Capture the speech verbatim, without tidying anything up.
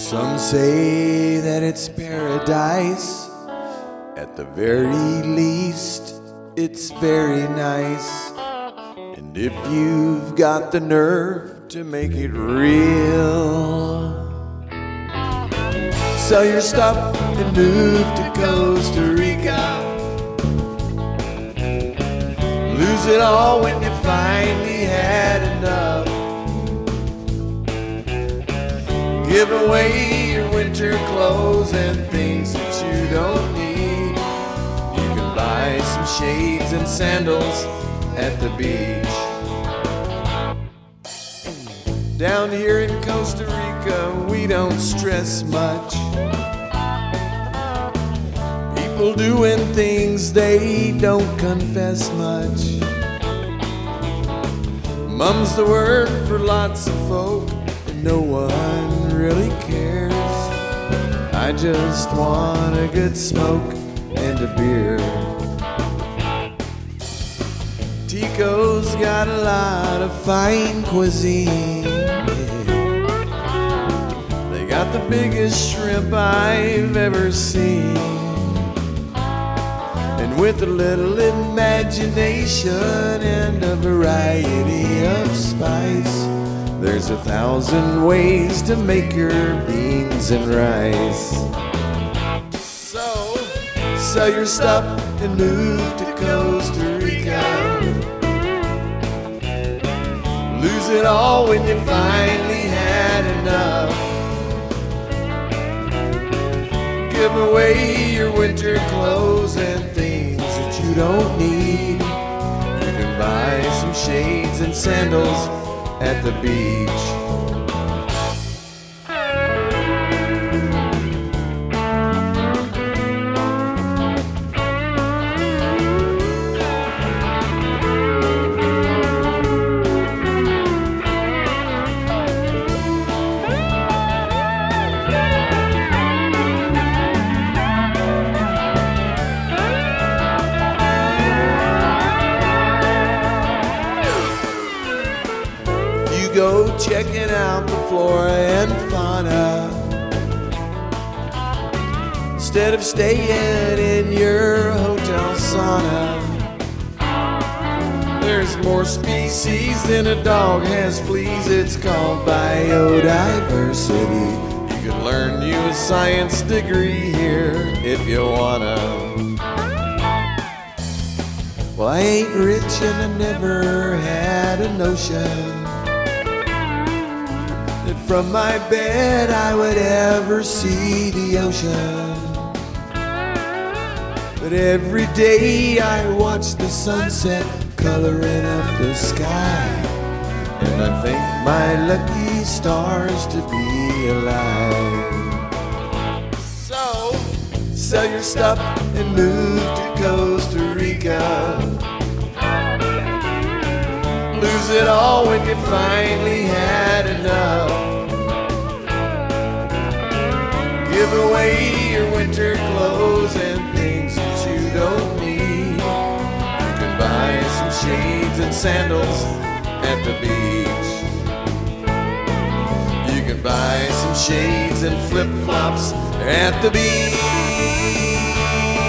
Some say that it's paradise. At the very least, it's very nice. And if you've got the nerve to make it real, sell your stuff and move to Costa Rica. Lose it all when you finally had enough. Give away your winter clothes and things that you don't need. You can buy some shades and sandals at the beach. Down here in Costa Rica, we don't stress much. People doing things they don't confess much. Mum's the word for lots of folk, and no one really cares. I just want a good smoke and a beer. Tico's got a lot of fine cuisine. They got the biggest shrimp I've ever seen. And with a little imagination and a variety of spice, there's a thousand ways to make your beans and rice. So, sell your stuff and move to Costa Rica. Lose it all when you finally had enough. Give away your winter clothes and things that you don't need. You can buy some shades and sandals at the beach. Go checking out the flora and fauna instead of staying in your hotel sauna. There's more species than a dog has fleas. It's called biodiversity. You can learn you a science degree here if you wanna. Well, I ain't rich and I never had a notion that from my bed I would ever see the ocean. But every day I watch the sunset coloring up the sky, and I thank my lucky stars to be alive. So, sell your stuff and move to Costa Rica. Lose it all when you finally had enough. Give away your winter clothes and things that you don't need. You can buy some shades and sandals at the beach. You can buy some shades and flip-flops at the beach.